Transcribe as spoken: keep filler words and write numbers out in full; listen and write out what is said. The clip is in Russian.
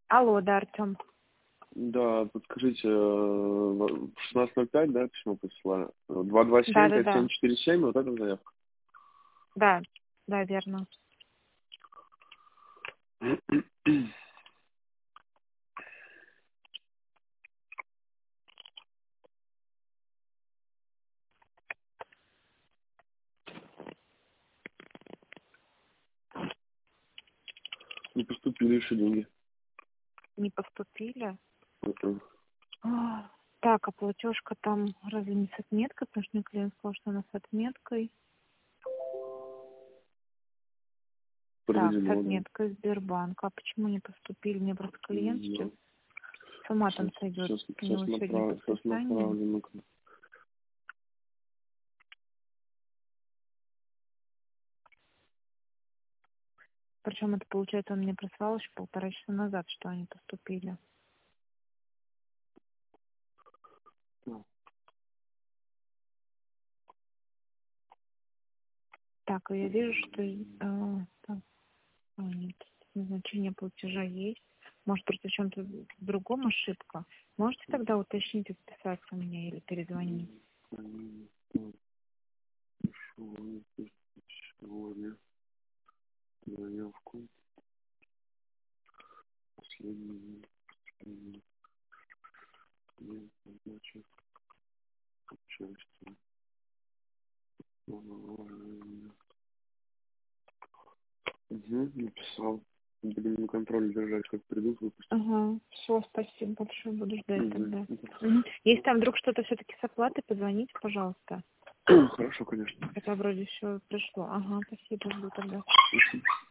Алло, да, Артем. Да, подскажите, в шестнадцать ноль пять, да, письмо прислали? два два Да, семь да, пять семь да. четыре семь, вот эта заявка. Да, да, верно. Не поступили еще деньги. Не поступили? Мгм. А, Так, а платежка там разве не с отметкой? Потому что мне клиент сказал, что она с отметкой. Так, с Проведено, да. отметкой Сбербанка. А почему не поступили? Мне просто клиент Не сейчас знаю. с ума там Сейчас, сойдет. сейчас, У сейчас него сегодня направлю, сейчас подписание. направлю, ну-ка. Причем это, получается, он мне прислал еще полтора часа назад, что они поступили. Так, и я вижу, что... э, так, а, нет, назначение платежа есть. Может, просто в чем-то другом ошибка. Можете тогда уточнить, отписаться у меня или перезвонить? М, Сегодня, сегодня заявку. Последний, последний, последний, значит, части. Угу, написал. Будем на контроле держать, как придут, выпустим. Ага, все, спасибо большое, буду ждать Угу. тогда. Мгм. Если там вдруг что-то все-таки с оплатой, позвоните, пожалуйста. Хорошо, конечно. Это вроде все пришло. Ага, спасибо, жду тогда. Спасибо.